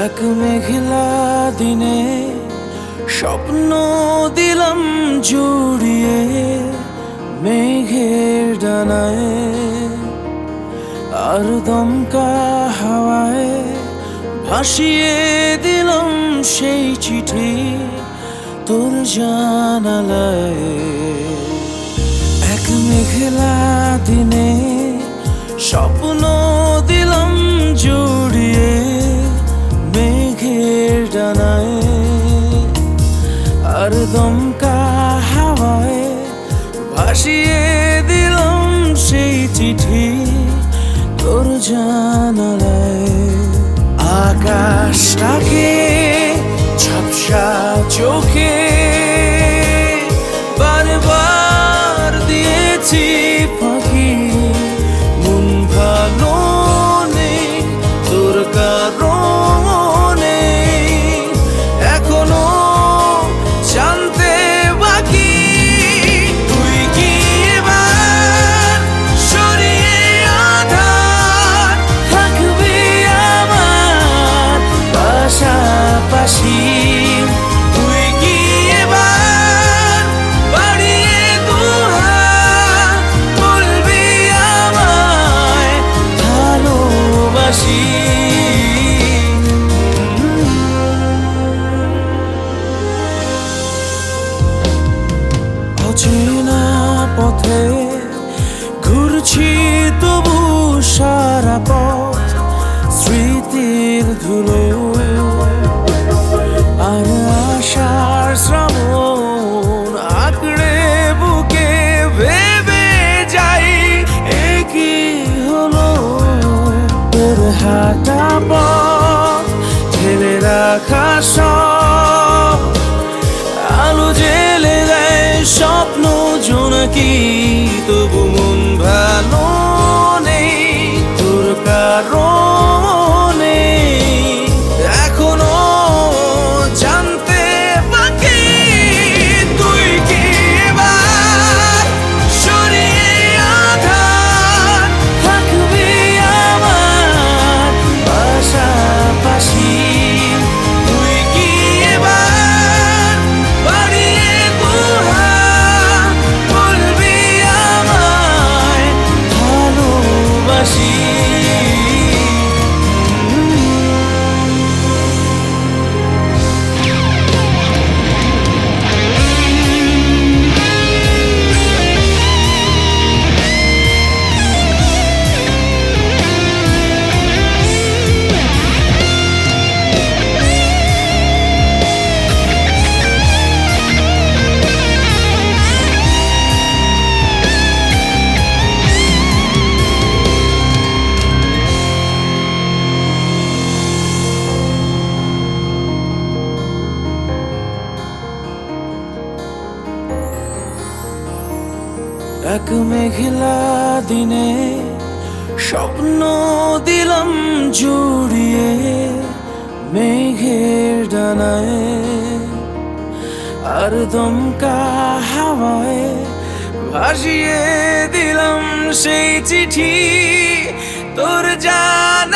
এক মেঘলা দিনে স্বপ্ন দিলাম জড়িয়ে মেঘের ডানায়, আর দমকা হাওয়ায় ভাসিয়ে দিলাম সেই চিঠি তোর জানালায়। এক মেঘলা দিনে স্বপ্ন দিলাম জড়িয়ে মেঘের ডানায়, আর দমকা হাওয়ায় ভাসিয়ে দিলাম সেই চিঠি তোর জানালায়। আকাশটাকে ঝাপসা চোখে বারবার দিয়েছি ফাঁকি, মন ভালো নেই তোর কারণে, এখনো জানতে বাকি তুই কি এবার সরিয়ে আধার থাকবি আমার পাশাপাশি। তুই কি এবার বাড়িয়ে দুহাত বলবি আমায় ভালোবাসি। অচেনা পথে ঘুরছি তবু সারা পথ স্মৃতির ধুলো, আর আশার শ্রাবণ আঁকড়ে বুকে ভেবে যাই কি হলো। তোর হাঁটা পথ ঠেলে রাখা সব আলো জেলে দেয় স্বপ্ন জোনাকি, তবু মন ভালো নেই তোর কারণে, এখনো জানতে বাকি তুই কি এবার সরিয়ে আধার থাকবি আমার পাশাপাশি। তুই কি এবার বাড়িয়ে দুহাত বলবি আমায় ভালোবাসি। এক মেঘলা দিনে স্বপ্ন দিলাম জড়িয়ে মেঘের ডানায়, আর দমকা হাওয়ায় ভাসিয়ে দিলাম সেই চিঠি তোর জানালায়।